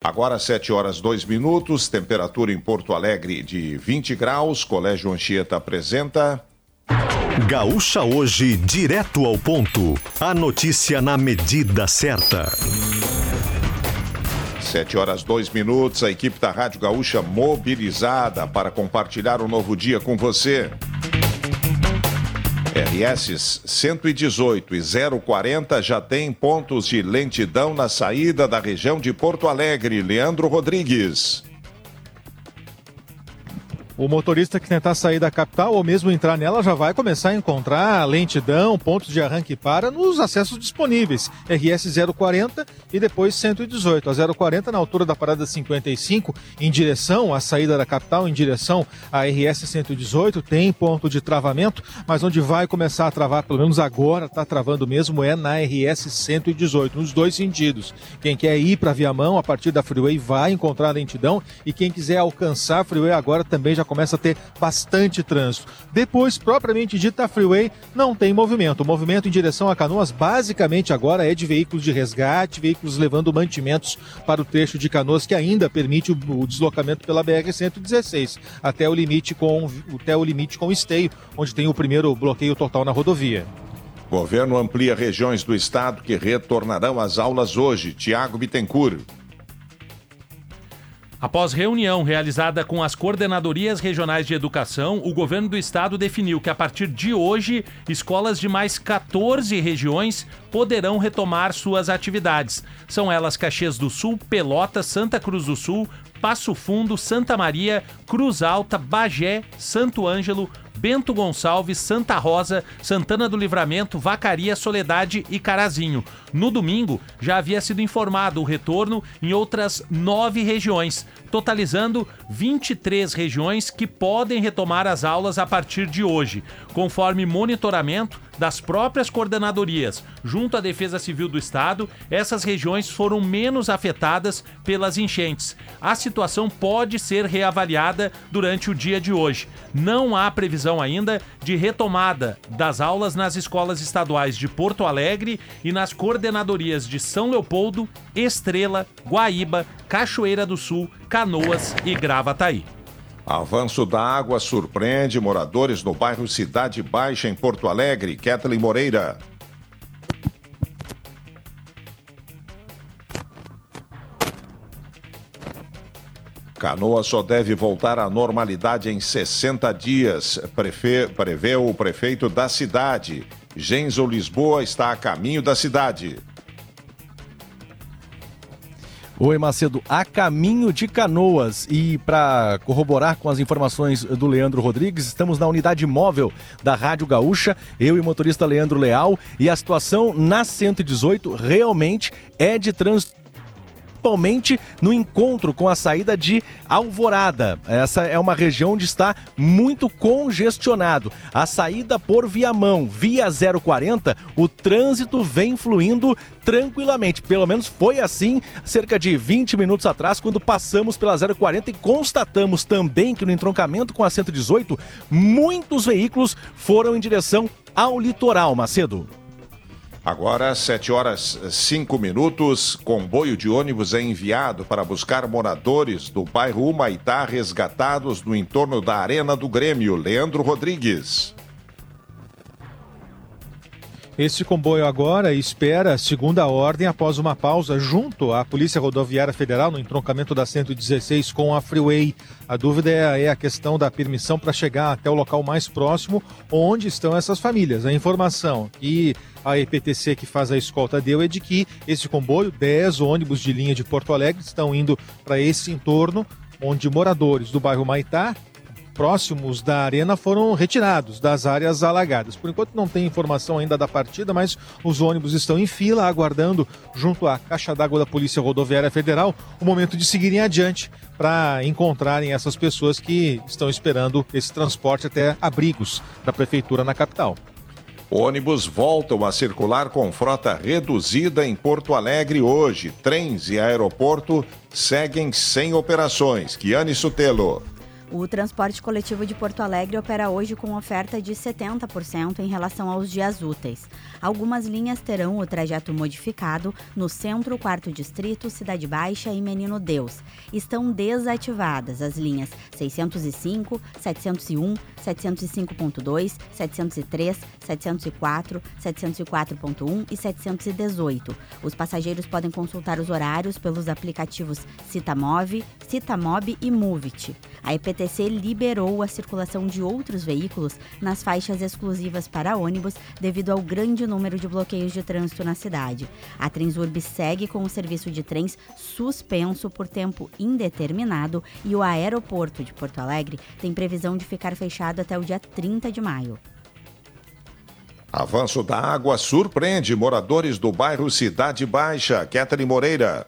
Agora 7h02, temperatura em Porto Alegre de 20 graus. Colégio Anchieta apresenta... Gaúcha Hoje, direto ao ponto. A notícia na medida certa. 7h02, a equipe da Rádio Gaúcha mobilizada para compartilhar um novo dia com você. RS 118 e 040 já tem pontos de lentidão na saída da região de Porto Alegre. Leandro Rodrigues. O motorista que tentar sair da capital ou mesmo entrar nela já vai começar a encontrar lentidão, pontos de arranque e para nos acessos disponíveis. RS 040 e depois 118. A 040 na altura da parada 55, em direção à saída da capital, em direção à RS 118, tem ponto de travamento, mas onde vai começar a travar, pelo menos agora está travando mesmo, é na RS 118, nos dois sentidos. Quem quer ir para Viamão, a partir da Freeway, vai encontrar lentidão, e quem quiser alcançar a Freeway agora também já começa a ter bastante trânsito. Depois, propriamente dita, a Freeway não tem movimento. O movimento em direção a Canoas, basicamente agora é de veículos de resgate, veículos levando mantimentos para o trecho de Canoas, que ainda permite o deslocamento pela BR-116, até o limite com o Esteio, onde tem o primeiro bloqueio total na rodovia. Governo amplia regiões do estado que retornarão às aulas hoje. Tiago Bittencourt. Após reunião realizada com as coordenadorias regionais de educação, o governo do estado definiu que a partir de hoje, escolas de mais 14 regiões poderão retomar suas atividades. São elas Caxias do Sul, Pelotas, Santa Cruz do Sul, Passo Fundo, Santa Maria, Cruz Alta, Bagé, Santo Ângelo, Bento Gonçalves, Santa Rosa, Santana do Livramento, Vacaria, Soledade e Carazinho. No domingo, já havia sido informado o retorno em outras 9 regiões, totalizando 23 regiões que podem retomar as aulas a partir de hoje, conforme monitoramento das próprias coordenadorias. Junto à Defesa Civil do Estado, essas regiões foram menos afetadas pelas enchentes. A situação pode ser reavaliada durante o dia de hoje. Não há previsão ainda de retomada das aulas nas escolas estaduais de Porto Alegre e nas coordenadorias de São Leopoldo, Estrela, Guaíba, Cachoeira do Sul, Canoas e Gravataí. Avanço da água surpreende moradores no bairro Cidade Baixa, em Porto Alegre. Kathleen Moreira. Canoas só deve voltar à normalidade em 60 dias, prevê o prefeito da cidade. Genzo Lisboa está a caminho da cidade. Oi, Macedo, a caminho de Canoas. E para corroborar com as informações do Leandro Rodrigues, estamos na unidade móvel da Rádio Gaúcha, eu e o motorista Leandro Leal, e a situação na 118 realmente é de trânsito, principalmente no encontro com a saída de Alvorada. Essa é uma região onde está muito congestionado. A saída por Viamão, via 040, o trânsito vem fluindo tranquilamente. Pelo menos foi assim cerca de 20 minutos atrás, quando passamos pela 040 e constatamos também que no entroncamento com a 118, muitos veículos foram em direção ao litoral, Macedo. Agora, 7h05, comboio de ônibus é enviado para buscar moradores do bairro Humaitá resgatados no entorno da Arena do Grêmio. Leandro Rodrigues. Esse comboio agora espera a segunda ordem após uma pausa junto à Polícia Rodoviária Federal no entroncamento da 116 com a Freeway. A dúvida é a questão da permissão para chegar até o local mais próximo onde estão essas famílias. A informação que a EPTC, que faz a escolta, deu é de que esse comboio, 10 ônibus de linha de Porto Alegre, estão indo para esse entorno onde moradores do bairro Humaitá, próximos da arena, foram retirados das áreas alagadas. Por enquanto não tem informação ainda da partida, mas os ônibus estão em fila, aguardando junto à caixa d'água da Polícia Rodoviária Federal o momento de seguirem adiante para encontrarem essas pessoas que estão esperando esse transporte até abrigos da Prefeitura na capital. Ônibus voltam a circular com frota reduzida em Porto Alegre hoje. Trens e aeroporto seguem sem operações. Kiane Sutelo. O transporte coletivo de Porto Alegre opera hoje com oferta de 70% em relação aos dias úteis. Algumas linhas terão o trajeto modificado no Centro, 4º Distrito, Cidade Baixa e Menino Deus. Estão desativadas as linhas 605, 701, 705.2, 703, 704, 704.1 e 718. Os passageiros podem consultar os horários pelos aplicativos Citamove, Citamob e Movit. A EPTC liberou a circulação de outros veículos nas faixas exclusivas para ônibus devido ao grande número de bloqueios de trânsito na cidade. A Transurb segue com o serviço de trens suspenso por tempo indeterminado e o aeroporto de Porto Alegre tem previsão de ficar fechado até o dia 30 de maio. Avanço da água surpreende moradores do bairro Cidade Baixa. Ketri Moreira.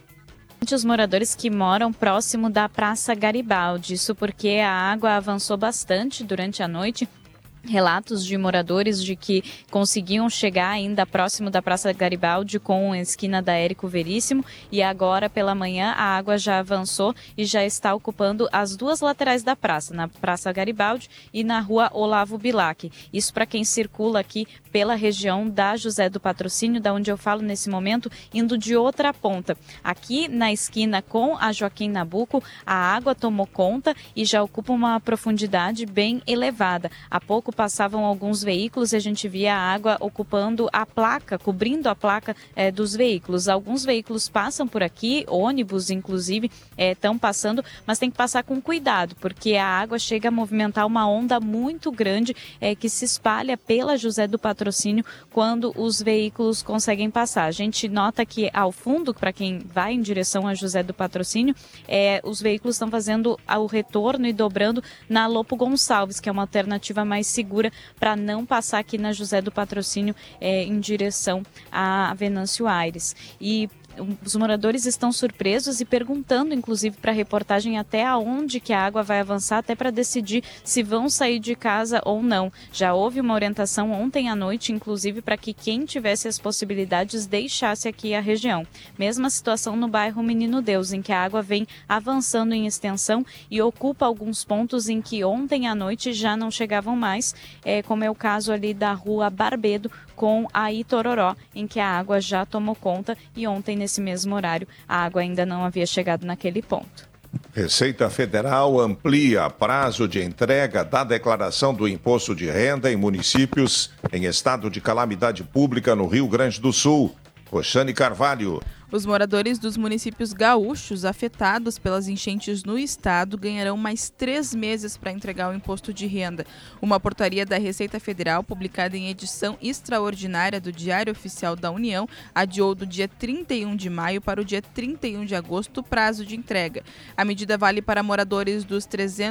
Os moradores que moram próximo da Praça Garibaldi, isso porque a água avançou bastante durante a noite. Relatos de moradores de que conseguiam chegar ainda próximo da Praça Garibaldi com a esquina da Érico Veríssimo e agora pela manhã a água já avançou e já está ocupando as duas laterais da praça, na Praça Garibaldi e na Rua Olavo Bilac. Isso para quem circula aqui pela região da José do Patrocínio, da onde eu falo nesse momento, indo de outra ponta. Aqui na esquina com a Joaquim Nabuco, a água tomou conta e já ocupa uma profundidade bem elevada. Há pouco passavam alguns veículos e a gente via a água ocupando a placa, cobrindo a placa dos veículos. Alguns veículos passam por aqui, ônibus inclusive estão passando, mas tem que passar com cuidado, porque a água chega a movimentar uma onda muito grande que se espalha pela José do Patrocínio quando os veículos conseguem passar. A gente nota que ao fundo, para quem vai em direção a José do Patrocínio, os veículos estão fazendo o retorno e dobrando na Lopo Gonçalves, que é uma alternativa mais segura para não passar aqui na José do Patrocínio em direção a Venâncio Aires. E os moradores estão surpresos e perguntando, inclusive, para a reportagem até aonde que a água vai avançar, até para decidir se vão sair de casa ou não. Já houve uma orientação ontem à noite, inclusive, para que quem tivesse as possibilidades deixasse aqui a região. Mesma situação no bairro Menino Deus, em que a água vem avançando em extensão e ocupa alguns pontos em que ontem à noite já não chegavam mais, como é o caso ali da Rua Barbedo com a Itororó, em que a água já tomou conta e ontem, nesse mesmo horário, a água ainda não havia chegado naquele ponto. Receita Federal amplia prazo de entrega da declaração do imposto de renda em municípios em estado de calamidade pública no Rio Grande do Sul. Roxane Carvalho. Os moradores dos municípios gaúchos afetados pelas enchentes no estado ganharão mais 3 meses para entregar o imposto de renda. Uma portaria da Receita Federal, publicada em edição extraordinária do Diário Oficial da União, adiou do dia 31 de maio para o dia 31 de agosto o prazo de entrega. A medida vale para moradores dos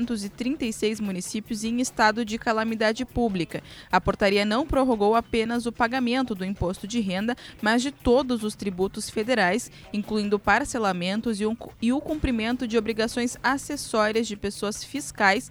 336 municípios em estado de calamidade pública. A portaria não prorrogou apenas o pagamento do imposto de renda, mas de todos os tributos federais, incluindo parcelamentos e o cumprimento de obrigações acessórias de pessoas físicas,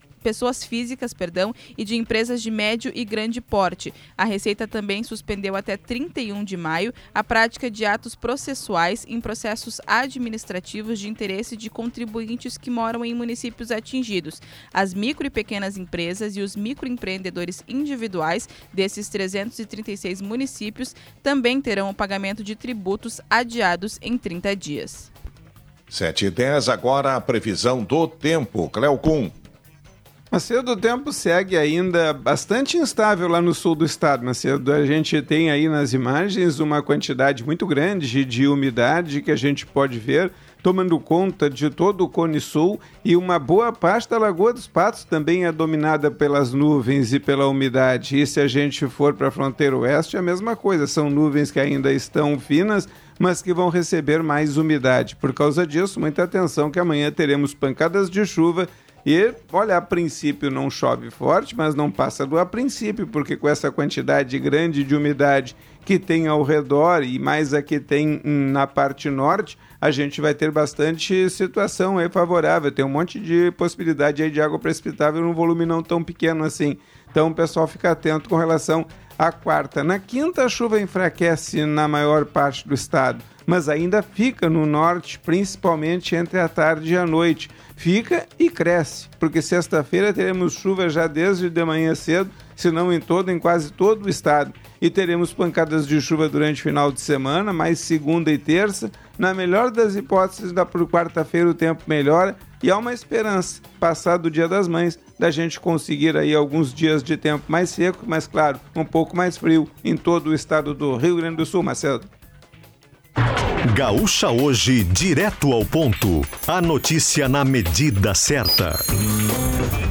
e de empresas de médio e grande porte. A Receita também suspendeu até 31 de maio a prática de atos processuais em processos administrativos de interesse de contribuintes que moram em municípios atingidos. As micro e pequenas empresas e os microempreendedores individuais desses 336 municípios também terão o pagamento de tributos adiados em 30 dias. 7h10, agora a previsão do tempo. Cleocum. Macedo, o tempo segue ainda bastante instável lá no sul do estado, Macedo. A gente tem aí nas imagens uma quantidade muito grande de umidade que a gente pode ver tomando conta de todo o Cone Sul, e uma boa parte da Lagoa dos Patos também é dominada pelas nuvens e pela umidade. E se a gente for para a fronteira oeste, é a mesma coisa. São nuvens que ainda estão finas, mas que vão receber mais umidade. Por causa disso, muita atenção que amanhã teremos pancadas de chuva. E, olha, a princípio não chove forte, mas não passa do a princípio, porque com essa quantidade grande de umidade que tem ao redor e mais a que tem na parte norte, a gente vai ter bastante situação aí favorável. Tem um monte de possibilidade aí de água precipitável num volume não tão pequeno assim. Então o pessoal fica atento com relação à quarta. Na quinta, a chuva enfraquece na maior parte do estado, mas ainda fica no norte, principalmente entre a tarde e a noite. Fica e cresce, porque sexta-feira teremos chuva já desde de manhã cedo, se não em quase todo o estado. E teremos pancadas de chuva durante o final de semana, mais segunda e terça. Na melhor das hipóteses, por quarta-feira o tempo melhora e há uma esperança, passado o Dia das Mães, da gente conseguir aí alguns dias de tempo mais seco, mas claro, um pouco mais frio em todo o estado do Rio Grande do Sul, Marcelo. Gaúcha Hoje, direto ao ponto. A notícia na medida certa.